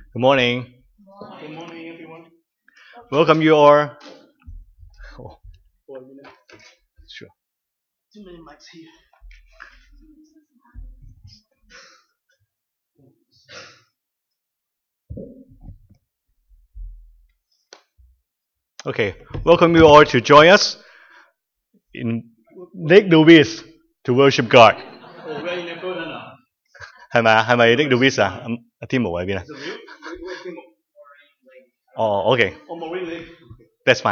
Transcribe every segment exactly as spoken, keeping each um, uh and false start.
Good morning. Good morning, everyone. Welcome you all. Oh, For a minute. sure. Too many mics here. Okay, welcome you all to join us in Nick Louis to worship God. Oh, we're in Nepal now. 係咪啊？係咪 Nick Louis 啊？咁阿天毛喺邊啊？ Is it real? Wait, wait, Timo. 哦，OK， Oh, Marine Lake. that's fine 。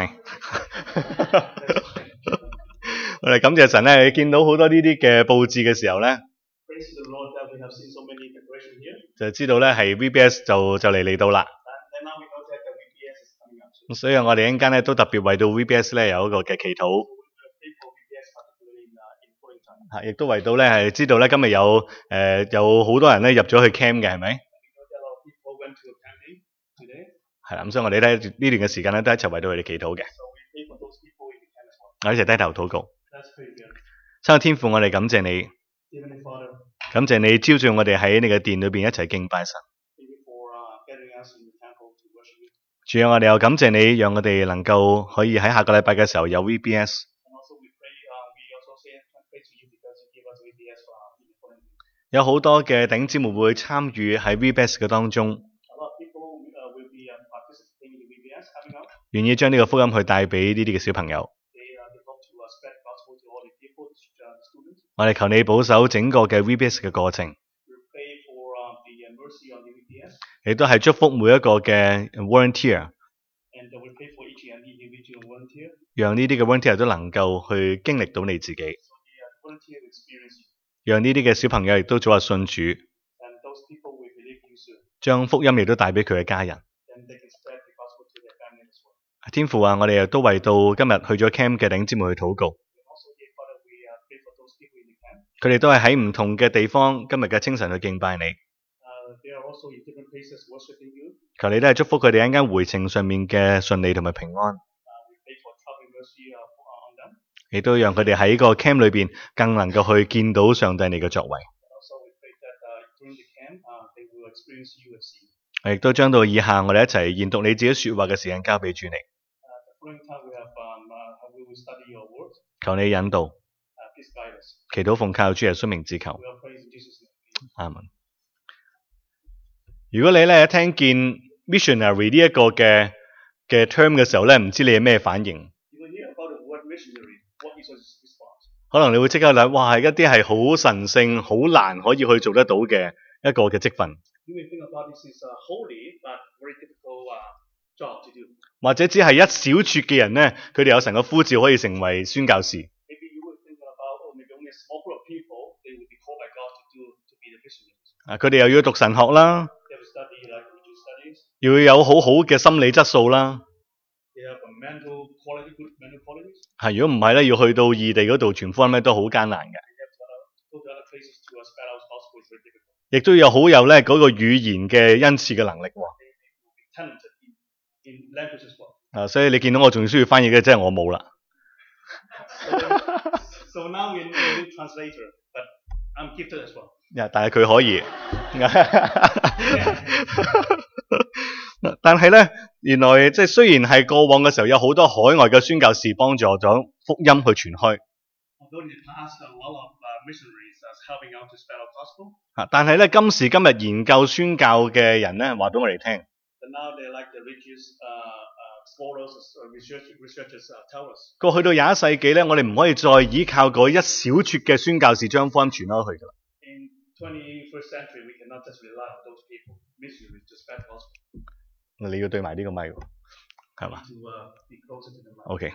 我哋感謝神咧，你見到好多呢啲嘅佈置嘅時候咧， Praise the Lord that we have seen so many decorations here. 就知道咧係 V B S 就就嚟嚟到啦。 And now we know that the V B S is coming up soon. 咁所以我哋一陣間咧都特別為到 V B S 咧有一個嘅祈禱， So we will pray for V B S, particularly in, uh, in foreign China. 嚇，亦都為到咧係知道咧今日有誒、呃、有好多人咧入咗去 camp 嘅係咪？ We know that a lot of people went to a camping today. 係啦，咁所以我哋咧呢段嘅時間咧都一齊為到佢哋祈禱嘅。 So we pray for those people in the camp as well. 我哋一齊低頭禱告。 Let's pray together. 親愛天父，我哋感謝你， Heavenly Father, 感謝你招召我哋喺你嘅殿裏邊一齊敬拜神。 thank you for uh, gathering us in the temple to worship you. 主啊，我哋又感謝你，讓我哋能夠可以喺下個禮拜嘅時候有 V B S。 And also we pray, uh, we also say pray to you because you give us V B S uh, in the foreign country. 有好多嘅弟兄姊妹會參與喺 V B S 嘅當中， A lot of people uh, will be uh, participating in the V B S coming out. 願意將呢個福音去帶俾呢啲嘅小朋友。 They, uh, they hope to uh, spread the gospel to all the people, uh, students. 我哋求你保守整個嘅 V B S 嘅過程， We pray for uh, the uh, mercy on the V B S. 亦都係祝福每一個嘅 volunteer， And uh, we pray for each and individual volunteer. 讓呢啲嘅 volunteer 都能夠去經歷到你自己， So the uh, volunteer will experience you. 讓呢啲嘅小朋友亦都早日信主， And those people will believe you soon. 將福音亦都帶俾佢嘅家人。 Then they can spread the gospel to their family as well. 天父啊，我哋亦都為到今日去咗 camp 嘅弟兄姊妹去禱告， And also, dear Father, we uh, pray for those people in the camp. 佢哋都係喺唔同嘅地方今日嘅清晨去敬拜你， Uh, they are also in different places worshiping you. 求你都係祝福佢哋一間回程上面嘅順利同埋平安， Uh, we pray for traveling mercy uh, for, uh, on them. 亦都讓佢哋喺個 camp 裏邊更能夠去見到上帝你嘅作為。 And also, we pray that uh, during the camp, uh, they will experience you and see you. 我亦都將到以下我哋一齊研讀你自己説話嘅時間交俾主你， Uh, the following time, we have um, uh, we will study your word. 求你引導， Uh, please guide us. 祈禱奉靠主耶穌名字求， We are praying in Jesus' name. 阿門。如果你咧一聽見 missionary 呢一個嘅嘅 term 嘅時候咧，唔知你係咩反應？ You will hear about the word missionary. What is your response? 可能你會即刻諗，哇，係一啲係好神聖、好難可以去做得到嘅一個嘅職分， You may think about this is a holy but very difficult uh, job to do. 或者只係一小撮嘅人咧，佢哋有神嘅呼召可以成為宣教士。 Maybe you will think about, oh, maybe only a small group of people, they will be called by God to do to be the missionaries. 啊，佢哋又要讀神學啦， They will study like religious studies. 要有好好嘅心理質素啦。 They have a mental quality, good mental qualities. 係如果唔係咧，要去到異地嗰度傳福音咧，都好艱難嘅。 They have to uh, go to other places to uh, spread out gospel is very difficult. 亦都有好有咧嗰個語言嘅恩賜嘅能力喎。 They will be talented in, in language as well. 啊，所以你見到我仲需要翻譯嘅，即係我冇啦。 So, then, so now we need a new translator, but I'm gifted as well. 呀但係佢可以。但係咧，原來即係雖然係過往嘅時候有好多海外嘅宣教士幫助咗福音去傳開， Although in the past a lot of uh, missionaries are helping out to spread out gospel, 啊，但係咧今時今日研究宣教嘅人咧，話俾我哋聽， but now they're like the religious uh, uh, scholars, uh, research, researchers uh, tell us. 過去到廿一世紀咧，我哋唔可以再依靠嗰一小撮嘅宣教士將福音傳開去㗎啦。 In twenty-first century, we cannot just rely on those people, missionaries, to spread gospel. 你要對埋呢個咪喎，係嘛 To uh, be closer to the mic. ？OK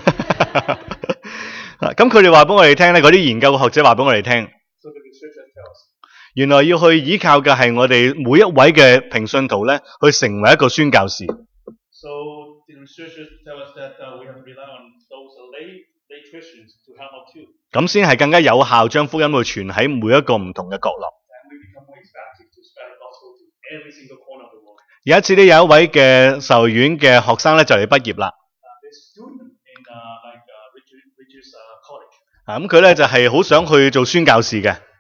啊。咁佢哋話俾我哋聽咧，嗰啲研究嘅學者話俾我哋聽， So the researchers tell us 原來要去依靠嘅係我哋每一位嘅平信徒咧，去成為一個宣教士。 So the researchers tell us that uh, we have to rely on those uh, lay lay Christians to help out too, 咁先係更加有效將福音去傳喺每一個唔同嘅角落。 and we become more effective to spread the gospel to every single corner of the world. 有一次呢，有一位嘅授院嘅學生咧就嚟畢業啦， Uh, this student in uh, like uh, Richard, Richard's uh, college, 啊咁佢咧就係好想去做宣教士嘅，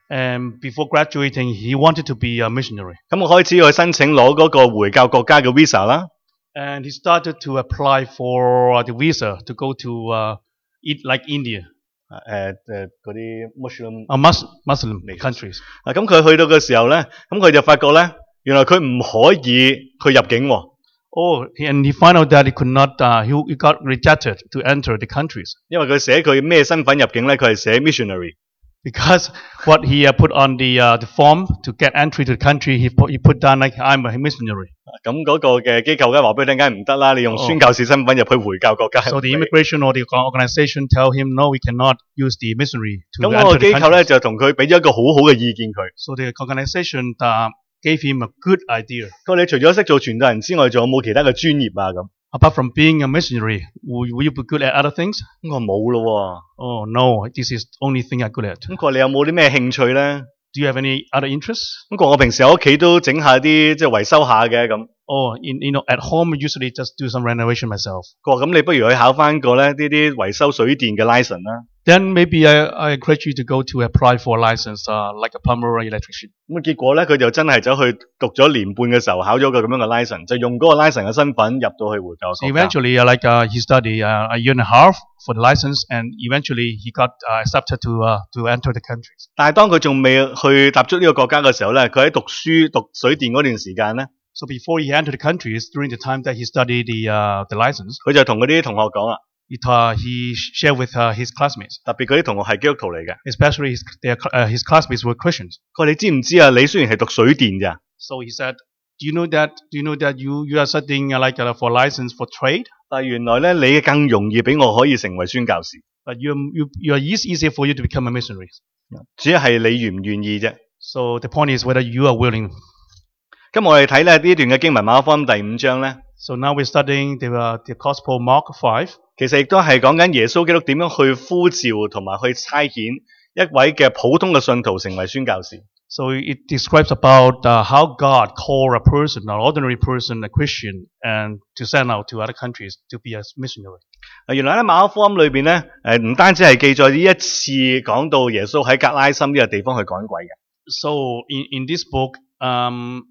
And before graduating, he wanted to be a missionary. 咁我開始去申請攞嗰個回教國家嘅 visa 啦。 And he started to apply for the visa to go to uh, it like India, 誒誒嗰啲 Muslim a Mus- Muslim countries. 啊，咁佢去到嘅時候咧，咁佢就發覺咧，原來佢唔可以去入境喎。 Oh, and he found out that he could not, uh, he, he got rejected to enter the countries. 因為佢寫佢咩身份入境咧，佢係寫 missionary。 Because what he uh, put on the uh, the form to get entry to the country, he put, he put down like I'm a missionary. 咁嗰個嘅機構梗係話俾你聽，梗係唔得啦！你用宣教士身份入去回教國家。 So the immigration or the organization tell him, no, we cannot use the missionary to 咁 enter 嗰個 the 機構咧 country. 就同佢俾咗一個好好嘅意見佢。 So the organization uh, gave him a good idea. 佢話你除咗識做傳道人之外，仲有冇其他嘅專業啊？咁 Apart from being a missionary, will, will you be good at other things? 咁我話冇咯 Oh no, this is the only thing I'm good at. 喎。咁佢話你有冇啲咩興趣咧？ Do you have any other interests? 咁佢話我平時喺屋企都整下啲即係維修下嘅咁。 Oh, in, you know, at home, I usually just do some renovation myself. 佢話咁你不如去考翻個咧呢啲維修水電嘅 license 啦。 Then maybe I, I encourage you to go to apply for a license, uh, like a plumber or electrician. 咁結果咧佢就真係走去讀咗年半嘅時候考咗個咁樣嘅 license，就用嗰個 license 嘅身份入到去回教 So 國家。 eventually, uh, like uh, he studied uh, a year and a half for the license, and eventually he got uh, accepted to uh, to enter the countries. 但係當佢仲未去踏足呢個國家嘅時候咧，佢喺讀書讀水電嗰段時間咧， So before he entered the countries, during the time that he studied the uh, the license, 佢就同嗰啲同學講啦， he, uh, he shared with uh, his classmates, 特別嗰啲同學係基督徒嚟嘅。 especially his their, uh, his classmates were Christians. 佢話你知唔知啊？你雖然係讀水電咋， So he said, "Do you know that? Do you know that you you are studying uh, like uh, for license for trade, 但係原來咧你更容易俾我可以成為宣教士， but you you you are eas- easier for you to become a missionary." 主要係你願唔願意啫。 So the point is whether you are willing. 咁我哋睇咧呢段嘅經文馬可福音第五章咧， So now we're studying the uh, the Gospel Mark five. 其實亦都係講緊耶穌基督點樣去呼召同埋去差遣一位嘅普通嘅信徒成為宣教士。 So it describes about uh, how God called a person, an ordinary person, a Christian, and to send out to other countries to be a missionary. 啊，原來咧馬可福音裏邊咧，誒唔單止係記載呢一次講到耶穌喺格拉森呢個地方去趕鬼嘅， So in, in this book, um,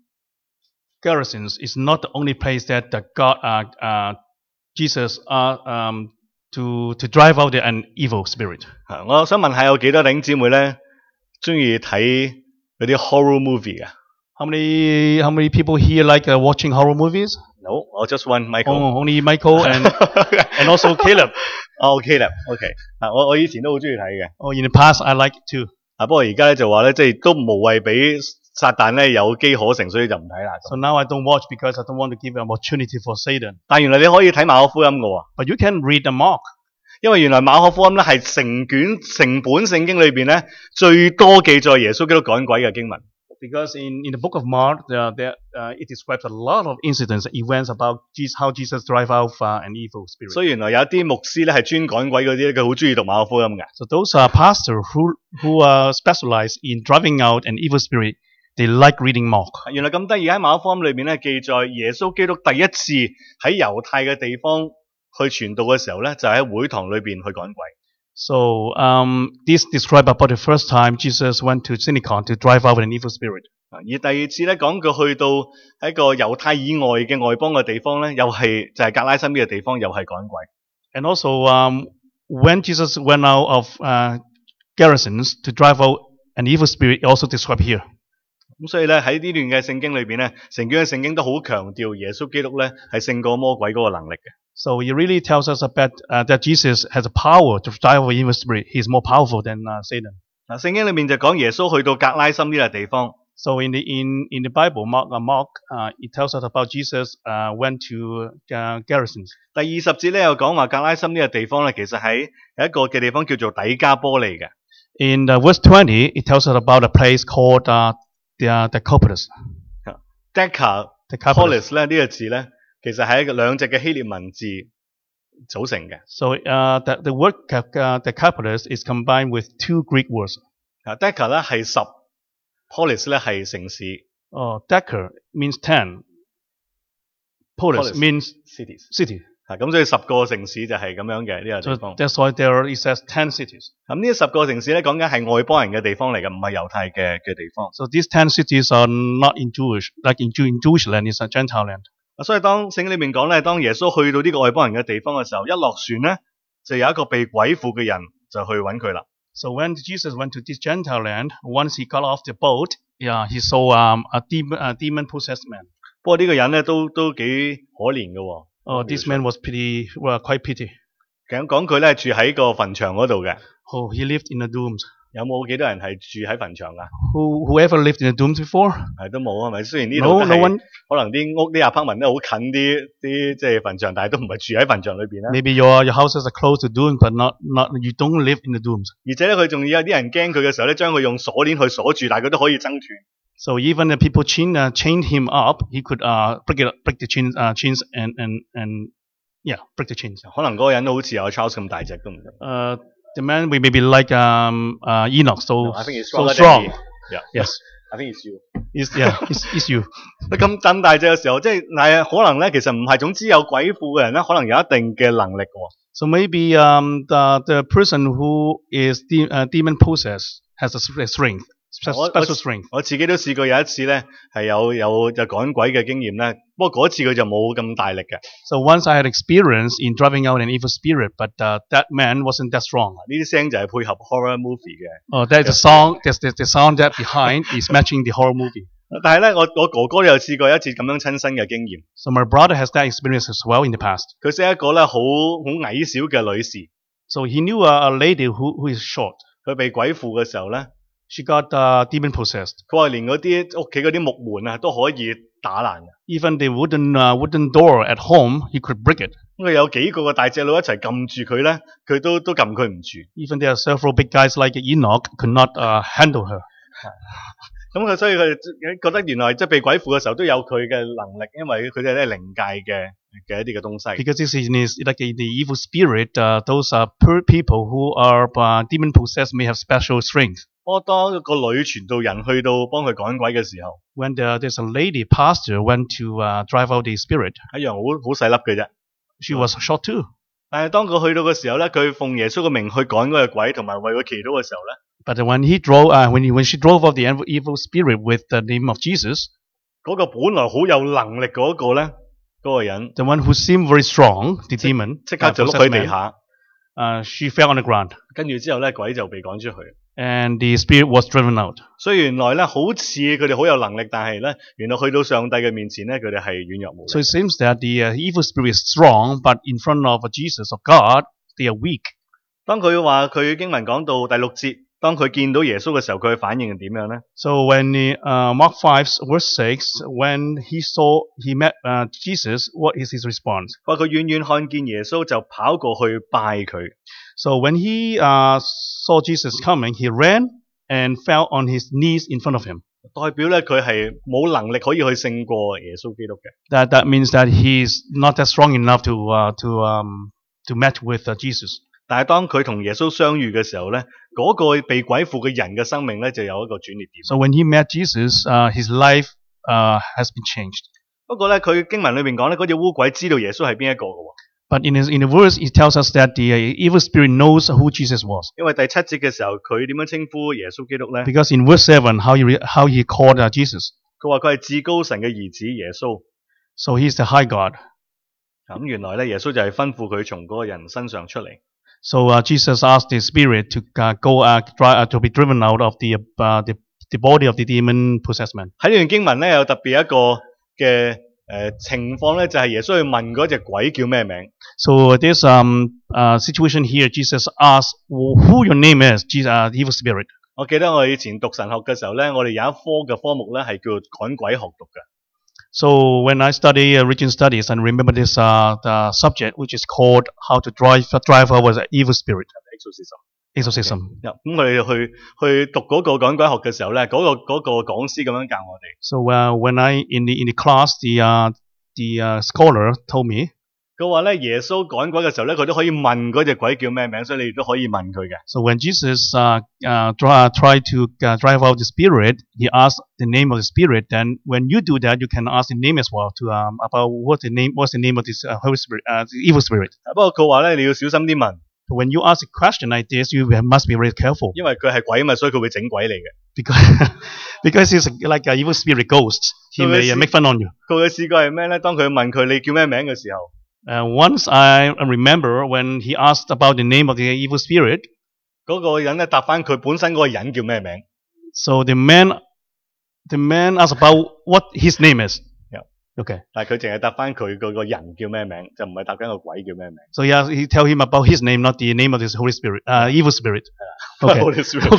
Gerasenes is not the only place that the God, uh, uh, Jesus, uh, um, to to drive out the, an evil spirit. 啊，我想問下有幾多弟兄姊妹咧中意睇嗰啲 horror movie 嘅 How many how many people here like uh, watching horror movies? ？No，我 just one Michael。 Oh, only Michael and and also Caleb. 哦 OK 啦，OK。啊，我我以前都好中意睇嘅， Oh, in the past I like it too. 啊不過而家咧就話咧，即係都無謂俾撒旦咧有機可乘，所以就唔睇啦。 So now I don't watch because I don't want to give an opportunity for Satan. 但原來你可以睇馬可福音嘅喎， But you can read the Mark. 因為原來馬可福音咧係成卷成本聖經裏邊咧最多記載耶穌基督趕鬼嘅經文。 Because in, in the book of Mark, there, there, uh, it describes a lot of incidents, events about Jesus, how Jesus drive out uh, an evil spirit. 所以原來有一啲牧師咧係專趕鬼嗰啲咧，佢好中意讀馬可福音嘅。 So those are pastors who who uh, specialize in driving out an evil spirit. They like reading Mark. 原來咁得意喺馬可福音裏面咧記載耶穌基督第一次喺猶太嘅地方去傳道嘅時候咧，就喺會堂裏邊去趕鬼。 So um, this describe about the first time Jesus went to synagogue to drive out an evil spirit. 而第二次咧講佢去到喺個猶太以外嘅外邦嘅地方咧，又係就係格拉森呢個地方，又係趕鬼。 And also um, when Jesus went out of uh, Gerasenes to drive out an evil spirit, also described here. 咁所以咧喺呢段嘅聖經裏邊咧，成卷嘅聖經都好強調耶穌基督咧係勝過魔鬼嗰個能力嘅。 So it really tells us about uh, that Jesus has the power to drive out evil spirit. He is more powerful than uh, Satan. 嗱，聖經裏面就講耶穌去到格拉森呢個地方， So in the in, in the Bible, Mark, uh, Mark uh, it tells us about Jesus uh, went to uh, Gerasenes. 第二十節咧又講話格拉森呢個地方咧，其實喺有一個嘅地方叫做底加波利嘅。 In uh, verse twenty, it tells us about a place called uh, the uh, Decapolis. Decapolis 咧呢個字咧，其實係一個兩隻嘅希臘文字組成嘅。 So uh, the, the word uh, Decapolis is combined with two Greek words. 啊 ，Deca 咧係十 ，Polis 咧係城市 Oh, Deca means ten. Polis Polis means cities。 city. 啊，咁所以十個城市就係咁樣嘅呢個 So 地方。 that's why there it says ten cities. 咁呢十個城市咧講緊係外邦人嘅地方嚟嘅，唔係猶太嘅嘅地方。 So these ten cities are not in Jewish, like in, Jew, in Jewish land, it's a Gentile land. 啊，所以當聖經裏面講咧，當耶穌去到呢個外邦人嘅地方嘅時候，一落船咧，就有一個被鬼附嘅人就去揾佢啦。 So when Jesus went to this Gentile land, once he got off the boat, yeah, he saw um, a demon, a demon-possessed man. 不過呢個人咧都都幾可憐嘅喎。 Oh, this man was pretty, well, quite pity. 講講佢咧住喺個墳場嗰度嘅， Oh, he lived in the tombs. 有冇幾多人係住喺墳場㗎？ Who, whoever lived in the tombs before? 係都冇係咪？雖然呢 No, 度都 no 係 one. 可能啲屋啲 apartment 咧好近啲啲即係墳場，但係都唔係住喺墳場裏邊啦。 Maybe your your houses are close to doom, but not not you don't live in the tombs. 而且咧佢仲要有啲人驚佢嘅時候咧，將佢用鎖鏈去鎖住，但係佢都可以掙斷。 So even the people chain, uh, chained him up, he could uh, break it, break the chains, uh, chains and and and yeah, break the chains. 可能嗰個人都好似有 Charles 咁大隻都唔得。 Uh, the man we maybe like um uh, Enoch, so No, I think he's so stronger than strong. me. Yeah. Yes, I think it's you。 is yeah, is is you. 咁咁大隻嘅時候，即係嗱，可能咧其實唔係，總之有鬼附嘅人咧，可能有一定嘅能力嘅喎。 So maybe um the the person who is de- uh, demon possessed has a s- strength, spe- 我 special strength. 我自己都試過有一次咧，係有有就趕鬼嘅經驗咧。不過嗰次佢就冇咁大力嘅。 So once I had experience in driving out an evil spirit, but uh, that man wasn't that strong. 呢啲聲就係配合 horror movie 嘅。 Oh, that's the song. That's the, the sound that behind is matching the horror movie. 但係咧，我我哥哥都有試過有一次咁樣親身嘅經驗。 So my brother has that experience as well in the past. 佢識一個咧好好矮小嘅女士， So he knew a, a lady who, who is short. 佢被鬼附嘅時候咧， She got uh, demon possessed. 佢話連嗰啲屋企嗰啲木門啊都可以打爛嘅。 Even the wooden uh, wooden door at home, he could break it. 咁佢有幾個個大隻佬一齊撳住佢咧，佢都都撳佢唔住。 Even there are several big guys like Enoch could not uh, handle her. 咁佢所以佢覺得原來即係被鬼附嘅時候都有佢嘅能力，因為佢哋係靈界嘅嘅一啲嘅東西。 Because this is like the evil spirit, uh, those are poor people who are uh, demon possessed may have special strength. 不過當一個女傳道人去到幫佢趕鬼嘅時候， When the, there's a lady pastor went to uh, drive out the spirit, 一樣好好細粒嘅啫。 she was short too. 但係當佢去到嘅時候咧，佢奉耶穌嘅名去趕嗰隻鬼，同埋為佢祈禱嘅時候咧， But when he drove, uh, when he, when she drove out the evil- evil spirit with the name of Jesus, 嗰個本來好有能力嗰個咧，嗰個人 the one who seemed very strong, the demon, 即刻 uh, 就碌 possessed 喺地 man, 下， uh, she fell on the ground, 跟住之後咧，鬼就被趕出去。 and the spirit was driven out. 所以原來咧，好似佢哋好有能力，但係咧，原來去到上帝嘅面前咧，佢哋係軟弱無 So 力。 it seems that the uh, evil spirit is strong, but in front of Jesus of God, they are weak. 當佢話佢經文講到第六節，當佢見到耶穌嘅時候，佢嘅反應係點樣咧？ So when the, uh, Mark five verse six, when he saw he met uh, Jesus, what is his response? 話佢遠遠看見耶穌就跑過去拜佢。 So when he uh, saw Jesus coming, he ran and fell on his knees in front of him. 代表咧佢係冇能力可以去勝過耶穌基督嘅。 That that means that he's not that strong enough to uh, to um, to match with uh, Jesus. 但係當佢同耶穌相遇嘅時候咧，嗰、個被鬼附嘅人嘅生命咧就有一個轉捩點。 So when he met Jesus, uh, his life uh, has been changed. 不過咧，佢經文裏面講咧，嗰隻烏鬼知道耶穌係邊一個嘅喎。 But in his, in the verse, it tells us that the uh, evil spirit knows who Jesus was. 因為第七節嘅時候，佢點樣稱呼耶穌基督咧？ Because in verse seven, how he, re- how he called uh, Jesus. 佢話佢係至高神嘅兒子耶穌。 So he's the high God. 咁原來咧，耶穌就係吩咐佢從嗰個人身上出嚟。 So uh, Jesus asked the spirit to uh, go uh, dri- uh, to be driven out of the, uh, the the body of the demon possessed man. 喺呢段經文咧，有特別一個嘅誒、呃、情況咧，就係、是、耶穌去問嗰隻鬼叫咩名。 So this um uh, situation here, Jesus asked who your name is, Jesus, uh, the evil spirit. 我記得我以前讀神學嘅時候咧，我哋有一科嘅科目咧係叫趕鬼學讀嘅。 So when I study uh, religion studies, and remember this uh, the subject which is called how to drive drive out an evil spirit, exorcism. 咁我哋去去讀嗰個趕鬼學嘅時候咧，嗰、個嗰、個講師咁樣教我哋。 So uh, when I in the in the class, the uh, the uh, scholar told me. 佢話咧耶穌趕鬼嘅時候咧，佢都可以問嗰隻鬼叫咩名，所以你亦都可以問佢嘅。 So when Jesus uh, uh, try, tried to uh, drive out the spirit, he asked the name of the spirit. Then when you do that, you can ask the name as well to um, about what the name, what's the name of this uh, Holy Spirit, uh, the evil spirit. 不過佢話咧你要小心啲問， But when you ask a question like this, you must be very careful 因為佢係鬼嘛，所以佢會整鬼嚟嘅。 because because he's like an evil spirit ghost. He So may let's uh, see. make fun on you. 佢嘅試過係咩咧？當佢問佢你叫咩名嘅時候， Uh, once I remember when he asked about the name of the evil spirit, 嗰、個人咧答翻佢本身嗰個人叫咩名。 so the man, the man asked about what his name is. Yeah. Okay. 但係佢淨係答翻佢嗰個人叫咩名，就唔係答緊個鬼叫咩名。 So he, asked, he tell him about his name, not the name of this Holy Spirit, uh, evil spirit. Okay. Holy Spirit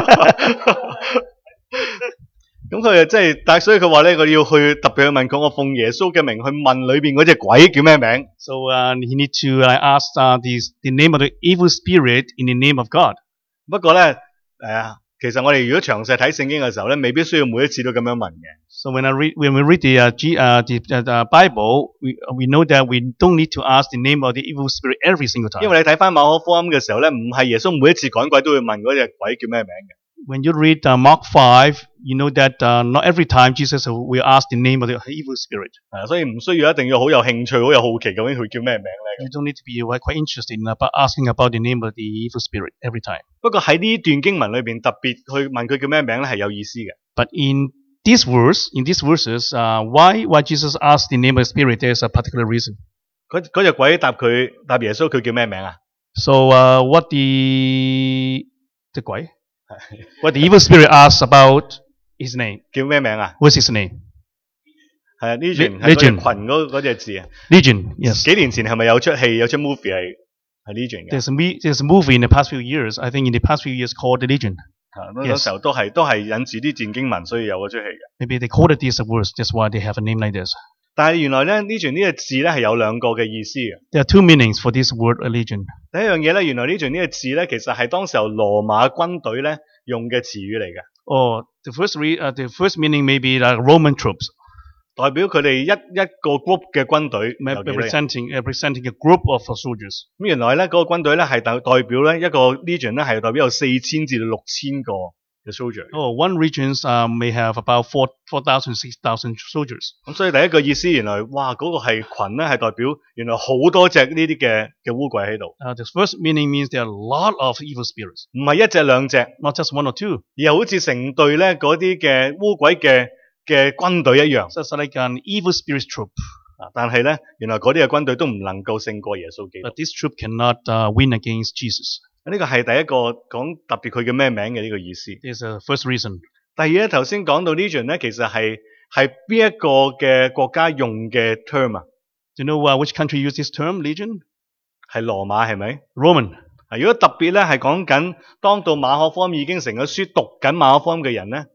咁佢就即係，但係所以佢話咧，佢要去特別去問佢，我奉耶穌嘅名去問裏邊嗰隻鬼叫咩名。 So uh, he need to uh, ask uh, this, the name of the evil spirit in the name of God. 不過咧，誒、其實我哋如果詳細睇聖經嘅時候咧，未必需要每一次都咁樣問嘅。 So when I read, when we read the, uh, G, uh, the, uh, the Bible, we, we know that we don't need to ask the name of the evil spirit every single 因 time. 為你睇翻馬可福音嘅時候咧，唔係耶穌每一次趕鬼都會問嗰隻鬼叫咩名嘅。 When you read uh, Mark five, you know that uh, not every time Jesus will ask the name of the evil spirit. 係啊，所以唔需要一定要好有興趣、好有好奇，究竟佢叫咩名咧？ You don't need to be uh, quite interested in about asking about the name of the evil spirit every time. 不過喺呢段經文裏邊特別去問佢叫咩名咧，係有意思嘅。 But in this verse, in these verses, uh, why why Jesus asked the name of the spirit? There's a particular reason. 嗰嗰隻鬼答佢答耶穌，佢叫咩名啊？ So uh, what the the 鬼? What the evil spirit asks about his name? 叫咩名啊？ What's his name? 係啊，Legion 係嗰 Legion 隻群嗰嗰隻字啊。 Legion. Yes. 幾年前係咪有出戲有出 movie 係係 Legion 嘅？ There's a me- there's a movie in the past few years. I think in the past few years called The Legion. 啊，嗰時候都係都係引自啲戰經文，所以有嗰出戲嘅。 Maybe they called it this verse. That's why they have a name like this. 但係原來咧 Legion 呢個字咧係有兩個嘅意思嘅。 There are two meanings for this word, a legion. 第一樣嘢咧，原來 Legion 呢個字咧，其實係當時候羅馬軍隊咧用嘅詞語嚟嘅， Or the first re- uh, the first meaning may be like Roman troops, 代表佢哋一一個 group 嘅軍隊 may- 有幾多人。 representing representing a group of uh, soldiers. 咁原來咧嗰、個軍隊咧係代代表咧一個 Legion 咧係代表有四千至到六千個嘅 soldier。 Oh, one region uh, may have about four four thousand six thousand soldiers. 咁所以第一個意思原來哇嗰、個係群咧係代表原來好多隻呢啲嘅嘅烏鬼喺度， Uh, the first meaning means there are a lot of evil spirits, 唔係一隻兩隻， not just one or two. 而係好似成隊咧嗰啲嘅烏鬼嘅嘅軍隊一樣。 So it's like an evil spirit troop. 啊但係咧原來嗰啲嘅軍隊都唔能夠勝過耶穌基督。 But this troop cannot uh, win against Jesus. 呢個係第一個講特別佢叫咩名嘅呢個意思。 This is the first reason. 第二咧頭先講到 Legion 咧，其實係係邊一個嘅國家用嘅 term 啊？ Do you know uh, which country used this term, legion? 係羅馬係咪？ Roman. 啊，如果特別咧係講緊當到馬可福音已經成咗書讀緊馬可福音嘅人咧，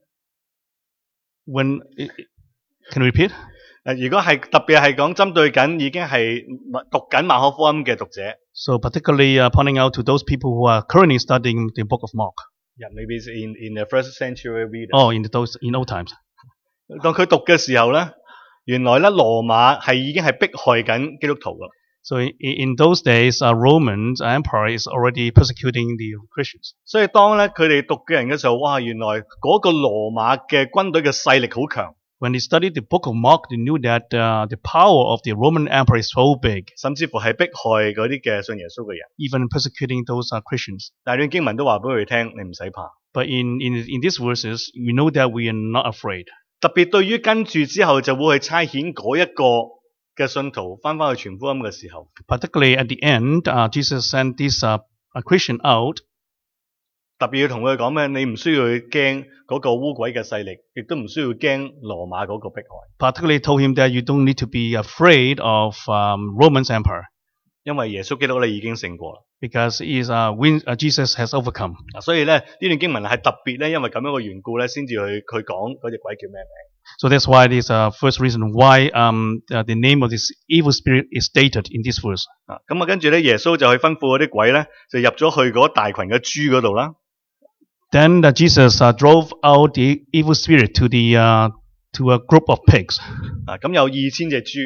When can you repeat? 誒如果係特別係講針對緊已經係讀緊馬可福音嘅讀者， So particularly uh, pointing out to those people who are currently studying the book of Mark. yeah, maybe it's in in the first century reader。 Oh, in the, those in old times. 當佢讀嘅時候咧，原來咧羅馬係已經係迫害緊基督徒噶。 So in, in those days, uh, Roman Empire is already persecuting the Christians. 所以當咧佢哋讀嘅人嘅時候，哇！原來嗰個羅馬嘅軍隊嘅勢力好強， When they studied the book of Mark, they knew that uh, the power of the Roman Empire is so big, 甚至乎係迫害嗰啲嘅信耶穌嘅人。 even persecuting those uh, Christians. 但係段經文都話俾佢哋聽，你唔使怕。 But in, in, in these verses, we know that we are not afraid. 特別對於跟住之後就會去差遣嗰一個嘅信徒翻返去傳福音嘅時候， Particularly at the end, uh, Jesus sent this uh, a Christian out. 特別要同佢哋講咩？你唔需要去驚嗰個烏鬼嘅勢力，亦都唔需要驚羅馬嗰個迫害， Particularly told him that you don't need to be afraid of um, Roman Empire 因為耶穌基督咧已經勝過啦。 because he is, uh, win, uh, Jesus has overcome. 嗱，所以咧呢段經文係特別咧，因為咁樣嘅緣故咧，先至去佢講嗰隻鬼叫咩名。 So that's why this uh, first reason why um, uh, the name of this evil spirit is stated in this verse. 啊，咁啊跟住咧耶穌就去吩咐嗰啲鬼咧，就入咗去嗰大群嘅豬嗰度啦。 Then uh, Jesus uh, drove out the evil spirit to the uh, to a group of pigs. 啊，咁有二千隻豬，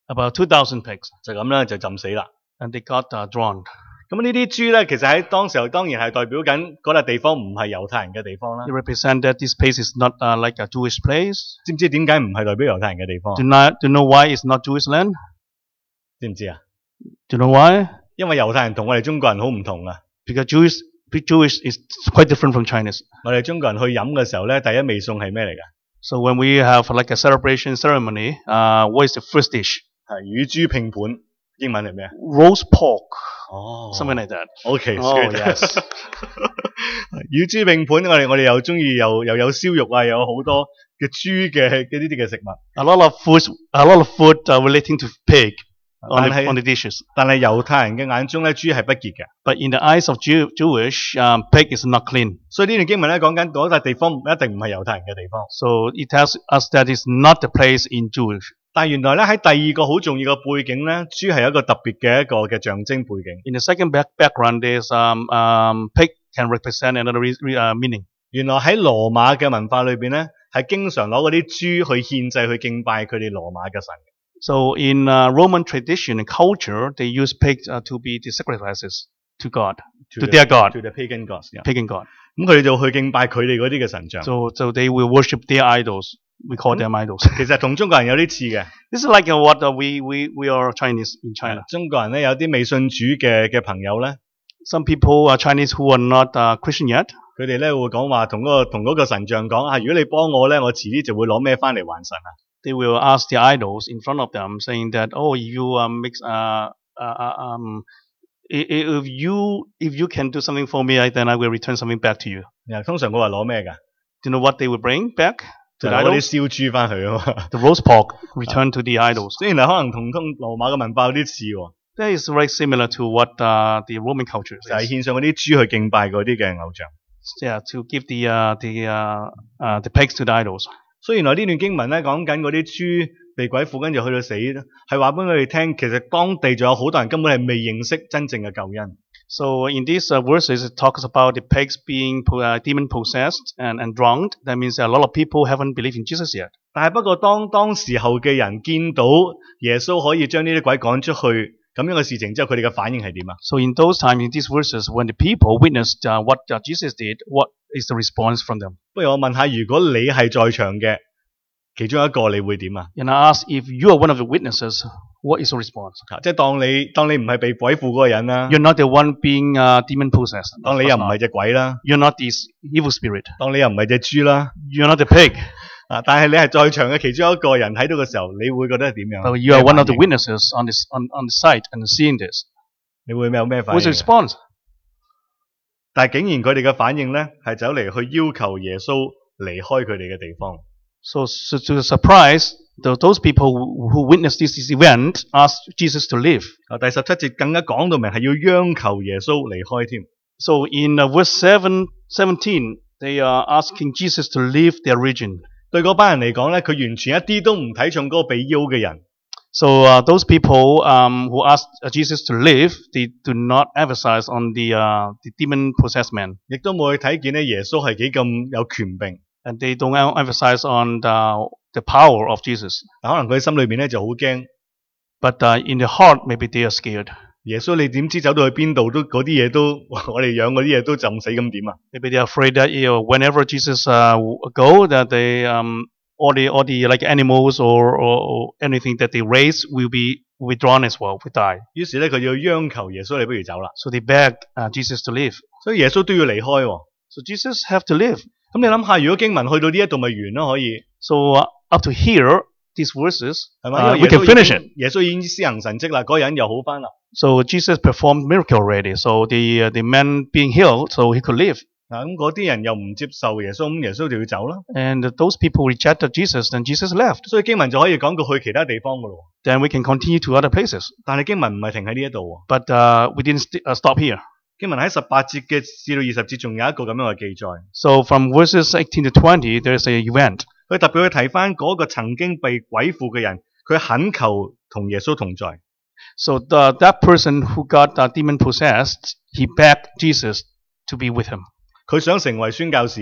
about two thousand pigs, 就咁啦，就浸死啦。 and they got uh, drowned. 咁呢啲豬咧，其實喺當時候當然係代表緊嗰笪地方唔係猶太人嘅地方啦 They。represent that this place is not uh, like a Jewish place. 知唔知點解唔係代表猶太人嘅地方？ Do not do you know why it's not Jewish land? 知唔知啊？ Do you know why? 因為猶太人同我哋中國人好唔同啊！ Because Jewish Jewish is quite different from Chinese. 我哋中國人去飲嘅時候咧，第一味餸係咩嚟㗎？ So when we have like a celebration ceremony, uh, what is the first dish? 係乳豬拼盤，英文係咩啊？ Roast pork, 哦 something like that. OK， Oh, good yes. 乳豬拼盤，我哋我哋又中意又又有燒肉啊，又有好多嘅豬嘅嘅呢啲嘅食物。 A lot of food, a lot of food uh, relating to pig on the, But on the dishes. 但係猶太人嘅眼中咧，豬係不潔嘅。 But in the eyes of Jew, Jewish, um, pig is not clean. 所以呢段經文咧講緊嗰笪地方一定唔係猶太人嘅地方。 So it tells us that it's not the place in Jewish. 但係原來咧喺第二個好重要嘅背景咧，豬係一個特別嘅一個嘅象徵背景。 In the second back background, there's um, um, pig can represent another re, re, uh, meaning. 原來喺羅馬嘅文化裏邊咧，係經常攞嗰啲豬去獻祭去敬拜佢哋羅馬嘅神。 So in uh, Roman tradition and culture, they use pigs uh, to be the sacrifices to God, to, the- their God, to the pagan gods。 pagan God. 咁佢哋就去敬拜佢哋嗰啲嘅神像。 So so they will worship their idols. We call them idols. 其實同中國人有啲似嘅。 This is like uh, what uh, we, we, we are Chinese in China. 中國人咧有啲未信主嘅嘅朋友咧， Some people are Chinese who are not uh, Christian yet. 佢哋咧會講話同嗰個同嗰個神像講啊，如果你幫我咧，我遲啲就會攞咩翻嚟還神啊。 They will ask the idols in front of them, saying that, "Oh, if you um, mix, uh, uh, uh, um, i- i- if you if you can do something for me, I, then I will return something back to you." 然後通常佢話攞咩㗎？ Do you know what they will bring back 就 to the 攞啲 idols? 燒豬翻去啊嘛。 The roast pork returned to the idols. 雖然係可能同通羅馬嘅文化有啲似喎， That is very similar to what uh, the Roman culture 就係 is. 獻上嗰啲豬去敬拜嗰啲嘅偶像。 Yeah, to give the uh, the uh, uh, the pigs to the idols. 所以原來呢段經文咧講緊嗰啲豬被鬼附，跟住去到死，係話俾佢哋聽，其實當地仲有好多人根本係未認識真正嘅救恩。 So in these uh, verses, it talks about the pigs being po- uh, demon possessed and, and drowned. That means a lot of people haven't believed in Jesus yet. 但係不過當當時候嘅人見到耶穌可以將呢啲鬼趕出去咁樣嘅事情之後，佢哋嘅反應係點啊？ So in those times, in these verses, when the people witnessed uh, what uh, Jesus did, what is the response from them? 不如我問下，如果你係在場嘅其中一個，你會點啊？ And I ask, if you are one of the witnesses, what is your response? 啊即係當你當你唔係被鬼附嗰個人啦， You're not the one being uh, demon possessed. 當你又唔係隻鬼啦， You're not this evil spirit. 當你又唔係隻豬啦， You're not the pig. 啊！但係你係在場嘅其中一個人睇到嘅時候，你會覺得係點樣？ But you are 咩 one of the 反應 witnesses on this on, on the site and seeing this. 你會有咩反 What's 應 the？response? 但係竟然佢哋嘅反應咧，係走嚟去要求耶穌離開佢哋嘅地方。 So, so to the surprise, the, those people who, who witnessed this, this event asked Jesus to leave. 啊，第十七節更加講到明係要央求耶穌離開添。 So in uh, verse seven, seventeen, they are asking Jesus to leave their region. 對嗰班人嚟講咧，佢完全一啲都唔睇重嗰個被邀嘅人。 So uh, those people um, who asked uh, Jesus to leave, they do not emphasize on the uh, the demon-possessed man, 亦都冇去睇見咧耶穌係幾咁有權柄。 and they don't em- emphasize on the the power of Jesus. 但可能佢心裏邊咧就好驚。 But uh, in their heart, maybe they are scared. 耶穌你點知走到去邊度都嗰啲嘢都我哋養嗰啲嘢都浸死咁點啊？ Maybe they are afraid that you know, whenever Jesus uh, w- go, that they um, all the all the like animals or, or, or anything that they raise will be withdrawn as well, will die. 於是咧佢要央求耶穌你不如走啦。 So they beg uh, Jesus to leave. 所以耶穌都要離開喎。 So Jesus have to leave. 咁你諗下，如果經文去到呢一度咪完咯？可以 So uh, up to here, these verses, 係咪？ uh, 因為 we 耶 can 穌已經 finish it. 耶穌已經施行神蹟啦，嗰個人又好翻啦。 So Jesus performed miracle already. So the uh, the man being healed, so he could live. 嗱咁嗰啲人又唔接受耶穌，咁耶穌就要走啦。 And those people rejected Jesus, then Jesus left. 所以經文就可以講到去其他地方噶咯。 Then we can continue to other places. 但係經文唔係停喺呢一度喎。 But uh, we didn't st- uh, stop here. 經文喺十八節嘅至到二十節仲有一個咁樣嘅記載。 So from verses eighteen to twenty, there's a event. 佢特別去提翻嗰個曾經被鬼附嘅人，佢懇求同耶穌同在。 So the, that person who got uh, demon possessed, he begged Jesus to be with him. 佢想成為宣教士啊，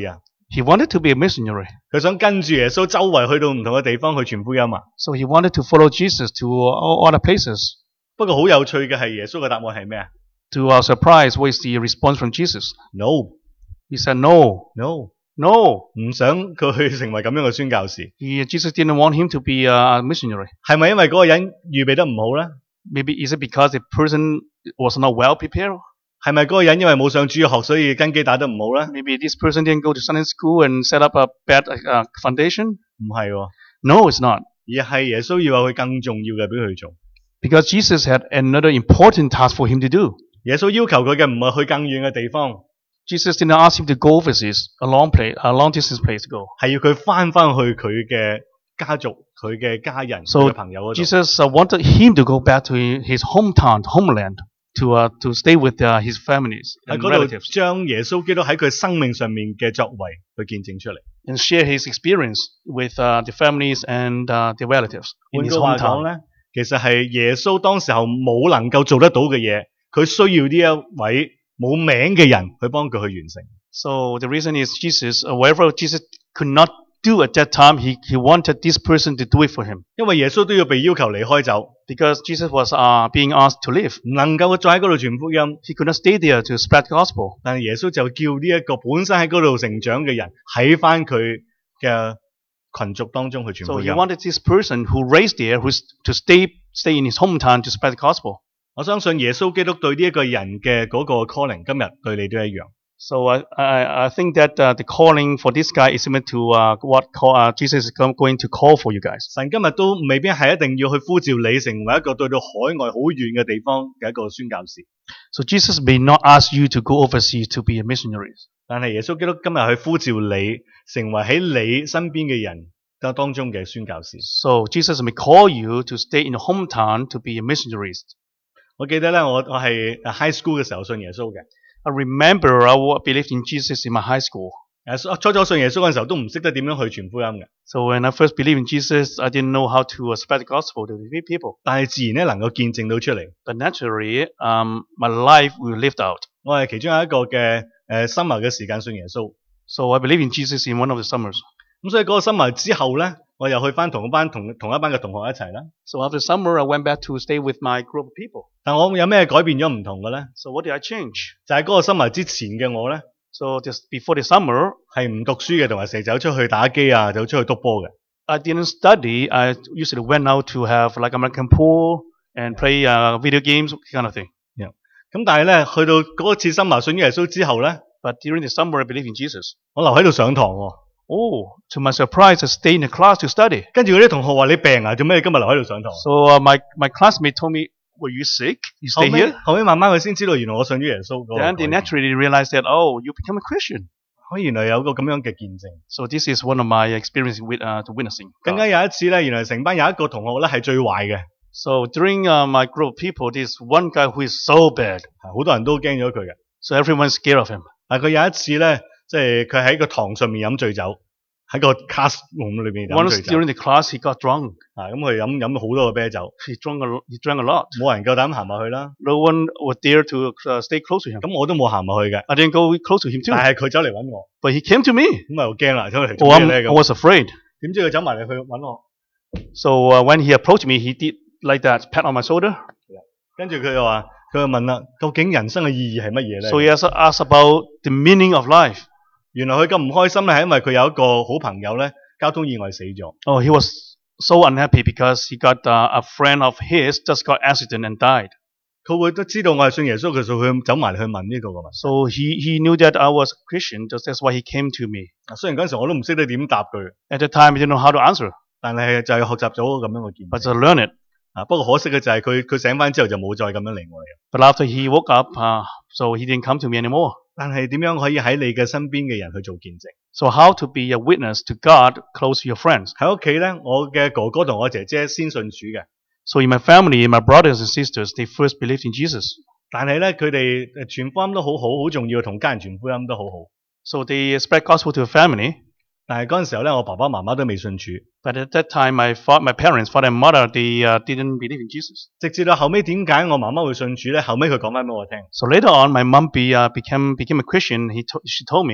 He wanted to be a missionary. 佢想跟住耶穌周圍去到唔同嘅地方去傳福音啊。 So he wanted to follow Jesus to all other places. 不過好有趣嘅係耶穌嘅答案係咩啊 To our surprise, what is the response from Jesus? ？No He said, no, no， no. 唔想佢去成為咁樣嘅宣教士。 He, Jesus didn't want him to be a missionary. 係咪因為嗰個人預備得唔好咧？ Maybe is it because the person was not well prepared? 係咪嗰個人因為冇上主學，所以根基打得唔好咧？ Maybe this person didn't go to Sunday school and set up a bad uh, foundation? 唔係喎， No, it's not. 而係耶穌要有佢更重要嘅俾佢做。 Because Jesus had another important task for him to do. 耶穌要求佢嘅唔係去更遠嘅地方， Jesus didn't ask him to go overseas, a long place, a long distance place to go. 係要佢翻翻去佢嘅家族、佢嘅家人、佢 So 嘅朋友嗰度。 Jesus uh, wanted him to go back to his hometown, homeland, to uh, to stay with uh, his families 喺 and 嗰度 relatives 將耶穌基督喺佢生命上面嘅作為去見證出嚟。 and share his experience with uh, the families and uh, the relatives in 換 his 句話講 hometown. 咧，其實係耶穌當時候冇能夠做得到嘅嘢，佢需要呢一位冇名嘅人去幫佢去完成。 So the reason is Jesus, uh, whatever Jesus could not do at that time, he, he wanted this person to do it for him. 因為耶穌都要被要求離開走， Because Jesus was uh, being asked to leave. 唔能夠再喺嗰度傳福音。 He could not stay there to spread the gospel. 但係耶穌就叫呢一個本身喺嗰度成長嘅人喺翻佢嘅群族當中去傳 So 福 he 音。 wanted this person who raised there who's to stay stay in his hometown to spread the gospel. 我相信耶穌基督對呢一個人嘅嗰個 calling，今日對你都一樣。 So I I, I think that uh, the calling for this guy is similar to uh, what call, uh, Jesus is com- going to call for you guys. 神今日都未必係一定要去呼召你成為一個對到海外好遠嘅地方嘅一個宣教士， So Jesus may not ask you to go overseas to be a missionary. 但係耶穌基督今日去呼召你成為喺你身邊嘅人當當中嘅宣教士。 So Jesus may call you to stay in your hometown to be a missionary. 我記得咧，我我係 high school 嘅時候信耶穌嘅。 I remember I believed in Jesus in my high school. 誒初初信耶穌嗰陣時候都唔識得點樣去傳福音嘅， So when I first believed in Jesus, I didn't know how to uh, spread the gospel to the people. 但係自然咧能夠見證到出嚟。 But naturally, um, my life will live out. 我係其中有一個嘅誒 summer 嘅時間信耶穌， So I believe in Jesus in one of the summers. 咁所以嗰個 summer 之後咧，我又去翻同一班同同一班嘅同學一齊啦。 So after summer, I went back to stay with my group of people. 但我有咩改變咗唔同嘅咧？ So what did I change? 就係嗰個 summer 之前嘅我咧， So just before the summer, 係唔讀書嘅，同埋成日走出去打機啊，走出去督波嘅。 I didn't study. I usually went out to have like American pool and play uh, video games, kind of thing. 咁但係咧，去到嗰次 summer 信耶穌之後咧， But during the summer, I believe in Jesus. 我留喺度上堂喎。 Oh, to my surprise, I stayed in the class to study. 跟住嗰啲同學話：你病啊？做咩你今日留喺度上堂？ So uh, my, my classmate told me, were you sick? You 後 stay 尾 here? 後尾慢慢佢先知道，原來我信咗耶穌嗰個 Then 改 they 變。 naturally realized that, oh, you become a Christian. 我原來有個咁樣嘅見證。 So this is one of my experiences with uh, to witnessing. 更加有一次咧，原來成班有一個同學咧係最壞嘅， So during uh, my group of people, there's one guy who is so bad. 好多人都驚咗佢嘅。 So everyone's scared of him. 但佢有一次咧，即係佢喺個堂上面飲醉酒，喺個 classroom 裏邊飲 Once 醉酒。 during the class, he got drunk. 啊，咁佢飲飲咗好多個啤酒， He drank a, he drank a lot. 冇人夠膽行埋去啦。 No one was there to uh, stay close to him. 咁我都冇行埋去嘅， I didn't go close to him too. 但係佢走嚟揾我， But he came to me. 咁啊又驚啦，走嚟 Oh, 做 I'm, 咩 I 咧咁？ was afraid. 點知佢走埋嚟去揾我， So uh, when he approached me, he did like that, pat on my shoulder. 跟住佢又話，佢就問啦，究竟人生嘅意義係乜嘢咧？ So he asked, asked about the meaning of life. 原來佢咁唔開心咧，係因為佢有一個好朋友咧，交通意外死咗。 Oh, he was so unhappy because he got uh, a friend of his just got accident and died. 佢會都知道我係信耶穌，佢就會走埋嚟去問呢個個問題。 So he, he knew that I was a Christian, just that's why he came to me. 雖然嗰陣時我都唔識得點答佢， At the time, I didn't know how to answer, 但係就係學習咗咁樣嘅見 but 證。 I learned it. 啊，不過可惜嘅就係佢佢醒翻之後就冇再咁樣嚟我哋。 But after he woke up, uh, so he didn't come to me anymore. 但係點樣可以喺你嘅身邊嘅人去做見證？ So how to be a witness to God close to your friends? 喺屋企咧，我嘅哥哥同我姐姐先信主嘅， So in my family, my brothers and sisters, they first believed in Jesus. 但係咧佢哋誒傳福音都好好，好重要，同家人傳福音都好好。 So they spread gospel to the family. 但係嗰陣時候咧，我爸爸媽媽都未信主， But at that time, my fa- my parents, father and mother, they uh, didn't believe in Jesus. 直至到後尾點解我媽媽會信主咧？後尾佢講翻俾我聽， So later on, my mom be, uh, became became a Christian. He to- she told me,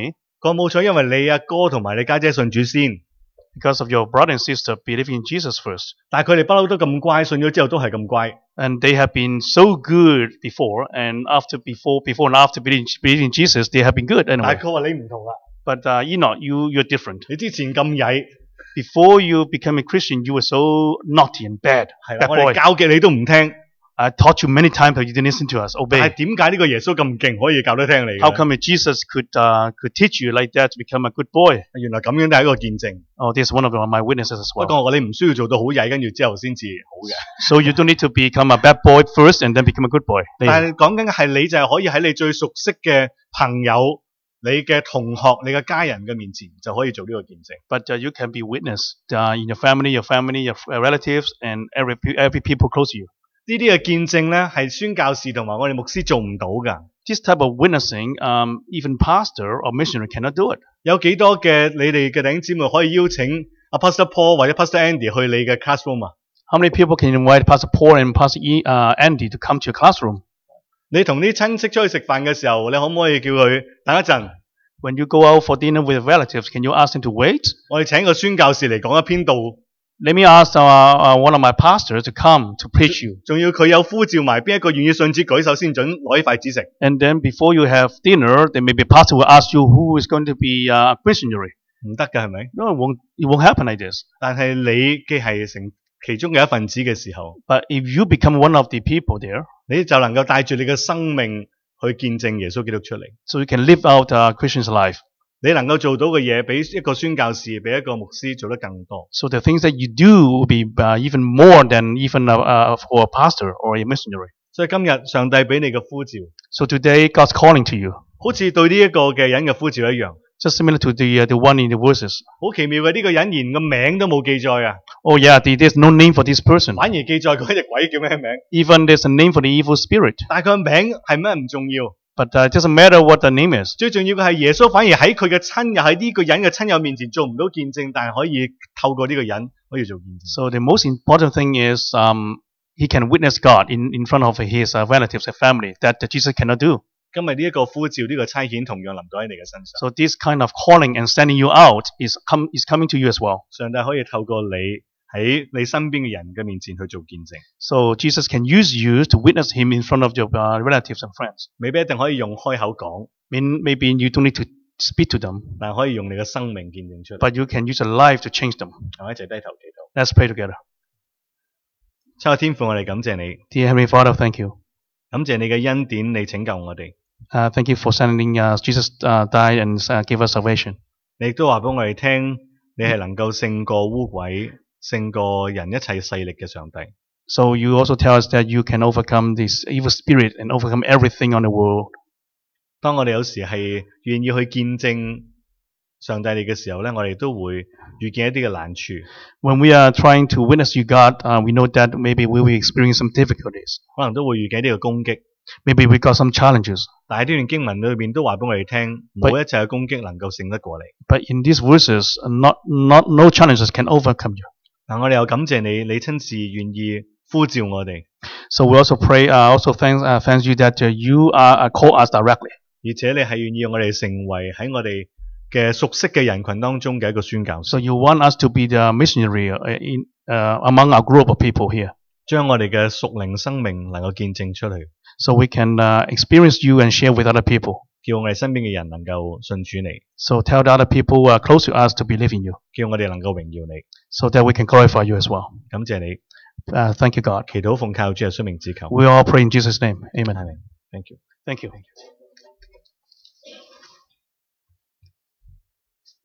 講冇錯，因為你阿哥同埋你家姐信主先， because of your brother and sister believing in Jesus first. 但係佢哋不嬲都咁乖，信咗之後都係咁乖。 And they have been so good before, and after, before, before and after believing, believing in Jesus, they have been good 但 anyway. 係佢話你唔同啦， But uh, Enoch, you, you're different. 你之前咁曳， Before you became a Christian, you were so naughty and bad. 係啦， Bad 我哋 boy. 教極你都唔聽。 I taught you many times, but you didn't listen to us, 但係 obey. 點解呢個耶穌咁勁，可以教得聽你嘅 How 呢？ come Jesus could, uh, could teach you like that to become a good boy? 原來咁樣都係一個見證。 Oh, this is one of my witnesses as 不 well. 過我哋唔需要做到好曳，跟住之後先至好嘅。 So you don't need to become a bad boy first and then become a good boy. 但係講緊嘅係你就係可以喺你最熟悉嘅朋友、你嘅同學、你嘅家人嘅面前就可以做呢個見證。 But uh, you can be witness uh, in your family, your family, your uh, relatives, and every pe- every people close to you. 呢啲嘅見證咧係宣教士同埋我哋牧師做唔到㗎。 This type of witnessing, um, even pastor or missionary cannot do it. 有幾多嘅你哋嘅弟兄姊妹可以邀請阿 Pastor Paul 或者 Pastor Andy 去你嘅 classroom 啊？ How many people can invite Pastor Paul and Pastor E, uh, Andy to come to your classroom? 你同啲親戚出去食飯嘅時候，你可唔可以叫佢等一陣？ When you go out for dinner with relatives, can you ask them to wait? 我哋請個宣教士嚟講一篇道， Let me ask uh, uh, one of my pastors to come to preach you. 仲要佢有呼召埋邊一個願意信主舉手先準攞啲筷子食。 And then before you have dinner, then maybe pastor will ask you who is going to be uh, a missionary. 唔得㗎係咪？ No, it won't, it won't happen like this. 但係你既係成其中嘅一份子嘅時候， But if you become one of the people there, 你就能夠帶住你嘅生命去見證耶穌基督出嚟。 so you can live out a Christian's life. 你能夠做到嘅嘢，比一個宣教士、比一個牧師做得更多。 So the things that you do will be uh, even more than even uh, uh, for a pastor or a missionary. 所以今日上帝俾你嘅呼召， So today, God's calling to you, 好似對呢一個嘅人嘅呼召一樣， just similar to the uh, the one in the verses. 好奇妙嘅。呢、個人連個名都冇記載啊， Oh yeah, the, there's no name for this person. 反而記載嗰隻鬼叫咩名。 Even there's a name for the evil spirit. 但係佢個名係咩唔重要， But uh, it doesn't matter what the name is. 最重要嘅係耶穌反而喺佢嘅親友喺呢個人嘅親友面前做唔到見證，但係可以透過呢個人可以做見證。 So the most important thing is um, he can witness God in, in front of his uh, relatives and family that, that Jesus cannot do. 今日呢一個呼召，呢、個差遣同樣臨到喺你嘅身上。 So this kind of calling and sending you out is come is coming to you as well. 上帝可以透過你喺你身邊嘅人嘅面前去做見證， So Jesus can use you to witness him in front of your uh, relatives and friends. 未必一定可以用開口講， Mean, maybe you don't need to speak to them, 但係可以用你嘅生命見證出嚟。 but you can use your life to change them. 我一齊低頭祈禱。 Let's pray together. 親愛天父，我哋感謝你， Dear Heavenly Father, thank you. 感謝你嘅恩典，你拯救我哋。 Uh, thank you for sending uh, Jesus uh, die and uh, give us salvation. 你亦都話俾我哋聽，你係能夠勝過污鬼、勝過人一切勢力嘅上帝。 So you also tell us that you can overcome this evil spirit and overcome everything on the world. 當我哋有時係願意去見證上帝你嘅時候咧，我哋都會遇見一啲嘅難處。 When we are trying to witness you, God, uh, we know that maybe we will experience some difficulties. 可能都會遇見一啲嘅攻擊， Maybe we got some challenges. 但係呢段經文裏邊都話俾我哋聽，冇一切嘅攻擊能夠勝得過你。 But in these verses, uh, not, not, no challenges can overcome you. 嗱，我哋又感謝你，你親自願意呼召我哋， So we also pray, uh, also thanks, uh, thanks you that uh, you are uh, call us directly. 而且你係願意我哋成為喺我哋嘅熟悉嘅人群當中嘅一個宣教士， So you want us to be the missionary uh, in, uh, among our group of people here. 將我哋嘅屬靈生命能夠見證出去， So we can uh, experience you and share with other people. 叫我哋身邊嘅人能夠信主你， So tell the other people who are close to us to believe in you. 叫我哋能夠榮耀你。 So that we can glorify you as well. 感謝你， Uh, thank you, God. 祈禱奉靠主耶穌名字求。 We all pray in Jesus' name. Amen. Amen. Thank you. Thank you.